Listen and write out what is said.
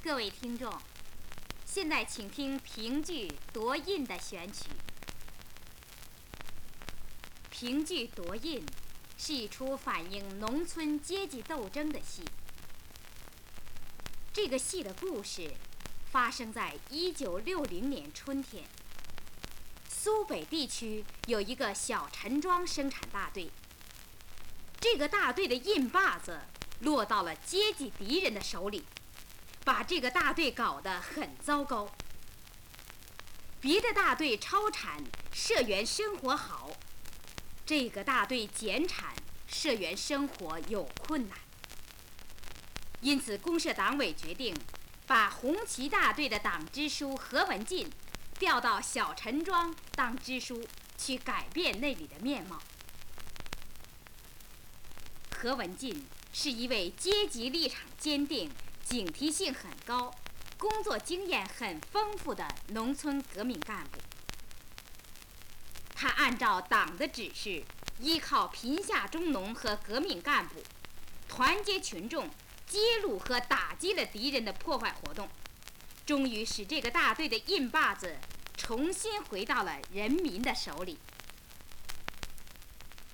各位听众，现在请听评剧《夺印》的选曲。评剧《夺印》是一出反映农村阶级斗争的戏。这个戏的故事发生在1960年春天。苏北地区有一个小陈庄生产大队，这个大队的印把子落到了阶级敌人的手里，把这个大队搞得很糟糕。别的大队超产，社员生活好，这个大队减产，社员生活有困难。因此公社党委决定把红旗大队的党支书何文进调到小陈庄当支书，去改变那里的面貌。何文进是一位阶级立场坚定、警惕性很高、工作经验很丰富的农村革命干部。他按照党的指示，依靠贫下中农和革命干部，团结群众，揭露和打击了敌人的破坏活动，终于使这个大队的印把子重新回到了人民的手里。